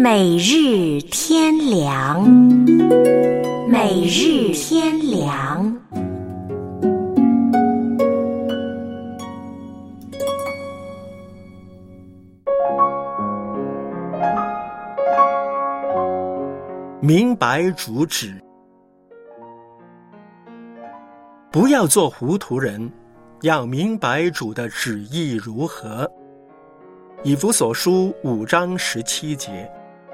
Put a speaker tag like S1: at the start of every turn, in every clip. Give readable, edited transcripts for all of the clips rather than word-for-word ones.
S1: 每日天良，每日天良。
S2: 明白主旨，不要做糊涂人，要明白主的旨意如何。以弗所书5章17节。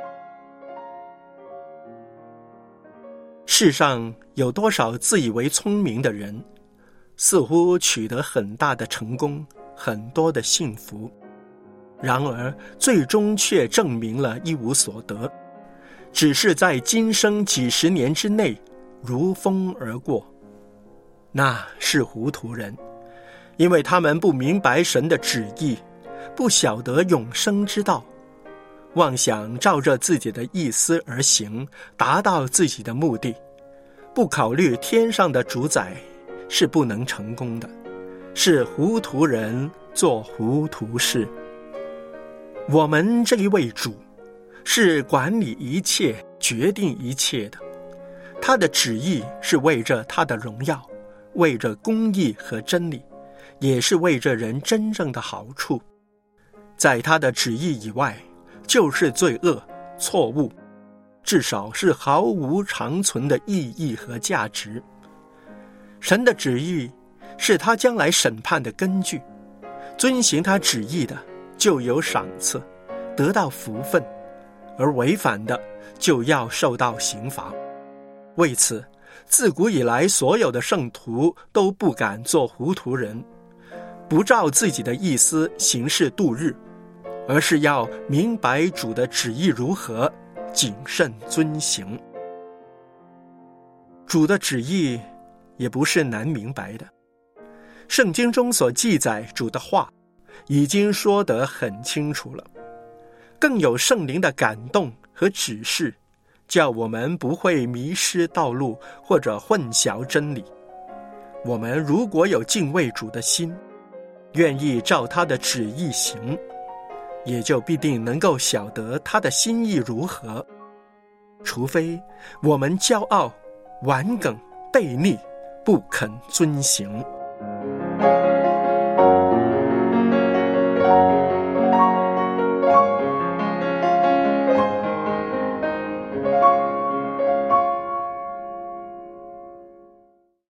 S2: 世上有多少自以为聪明的人，似乎取得很大的成功，很多的幸福，然而最终却证明了一无所得，只是在今生几十年之内如风而过。那是糊涂人，因为他们不明白神的旨意，不晓得永生之道，妄想照着自己的意思而行，达到自己的目的，不考虑天上的主宰，是不能成功的，是糊涂人做糊涂事。我们这一位主是管理一切、决定一切的，他的旨意是为着他的荣耀，为着公义和真理，也是为着人真正的好处。在他的旨意以外，就是罪恶、错误，至少是毫无长存的意义和价值。神的旨意是他将来审判的根据，遵行他旨意的就有赏赐，得到福分，而违反的就要受到刑罚。为此，自古以来所有的圣徒都不敢做糊涂人，不照自己的意思行事度日，而是要明白主的旨意如何，谨慎遵行。主的旨意也不是难明白的，圣经中所记载主的话已经说得很清楚了，更有圣灵的感动和指示，叫我们不会迷失道路或者混淆真理。我们如果有敬畏主的心，愿意照他的旨意行，也就必定能够晓得他的心意如何，除非我们骄傲、顽梗、悖逆，不肯遵行。